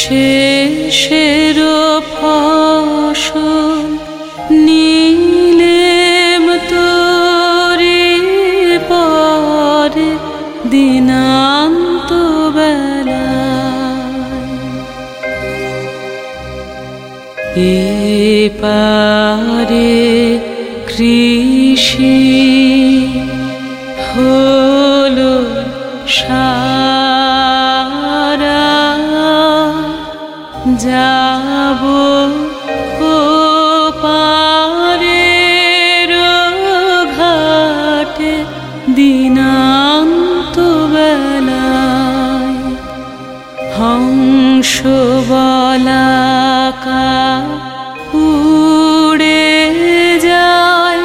শেষের ফসল নিলেম তোরে পরে দিনান্ত বেলায়। এপারে কৃষি হলো সারা, যাব ওপারের ঘাটে দিনান্ত বেলায়। হংস বলাকা উড়ে যায়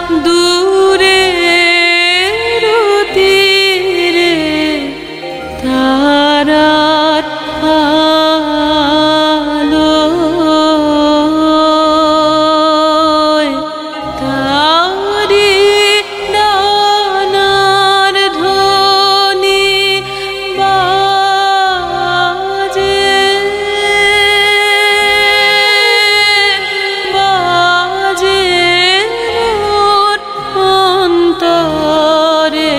দূরের তীরে, তারার আলোয় তারি ডানার ধ্বনি বাজে, বাজে মোর অন্তরে।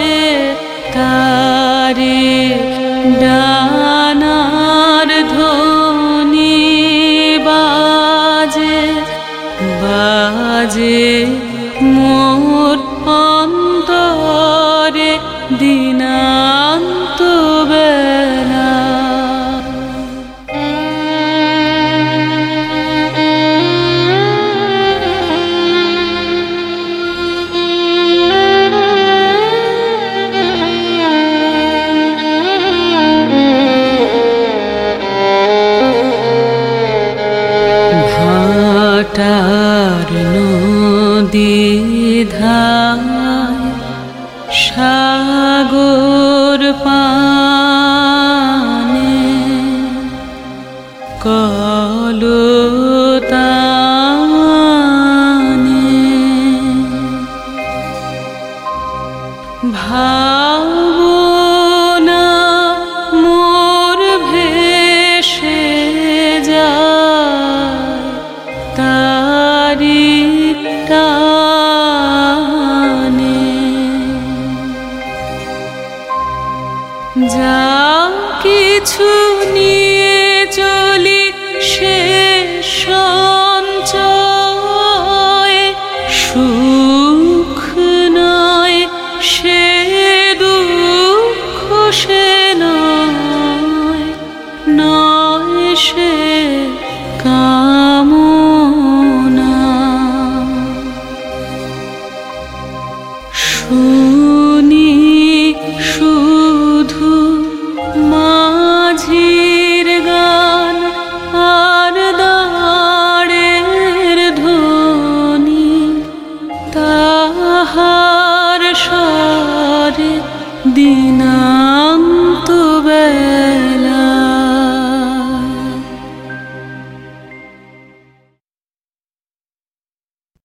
তারি ডানার ধ্বনি বাজে, বাজে মোর অন্তরে দিনান্ত বেলা। ভাটার নদী ধায় সাগর পানে কলতানে ভাবনা মোর ভেসে যায় তারি টানে। যা কিছু নিয়ে চলি সে সঞ্চয়, সুখ নয় সে দুঃখ, সে নয়, নয় সে